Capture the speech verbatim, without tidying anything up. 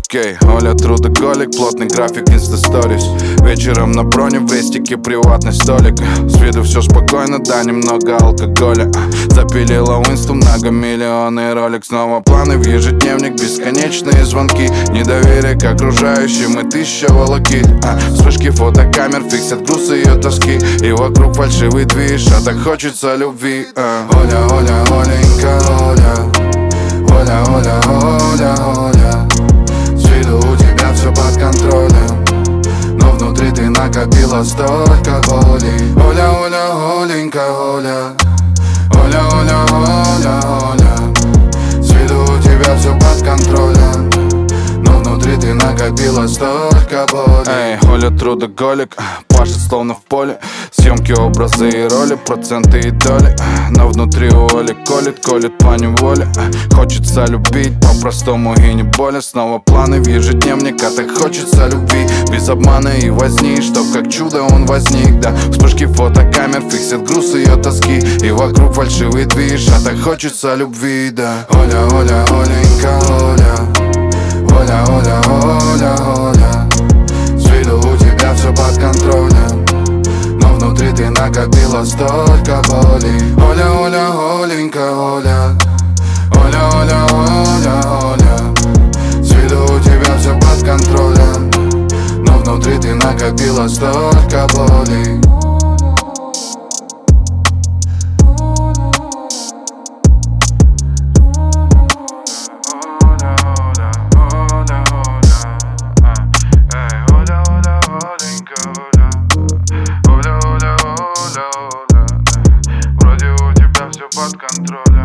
Окей, okay. Оля трудоголик, плотный график инста-сторис. Вечером на броне в рестике приватный столик. С виду все спокойно, да, немного алкоголя. Запилила инсту, многомиллионный ролик. Снова планы в ежедневник, бесконечные звонки. Недоверие к окружающим и тысяча волокит. а, Вспышки фотокамер фиксят груз ее тоски. И вокруг фальшивый движ, а так хочется любви. а. Оля, Оля, Оленька, Оля. Оля, Оля, Оля, Оля. С виду у тебя все под контролем, но внутри ты накопила столько боли. Оля, Оля, Оленька, Оля. Оля, Оля, Оля, Оля. С виду у тебя все под контролем, но внутри ты накопила столько боли. Эй, Оля трудоголик, пашет словно в поле. Съемки, образы и роли, проценты и доли. Но внутри у Оли колет, колет по неволе. Хочется любить по-простому и не более. Снова планы в ежедневник, а так хочется любви. Без обмана и возни, чтоб как чудо он возник, да. Вспышки фотокамер фиксят груз ее тоски. И вокруг фальшивый движ, а так хочется любви, да. Оля, Оля, Оленька, Оля. Оля, Оля, Оля, Оля. С виду у тебя все под контролем, но внутри ты накопила столько боли. Оля, Оля, Оленька, Оля. Оля, Оля, Оля, Оля. С виду у тебя все под контролем, но внутри ты накопила столько боли. Вроде у тебя все под контролем.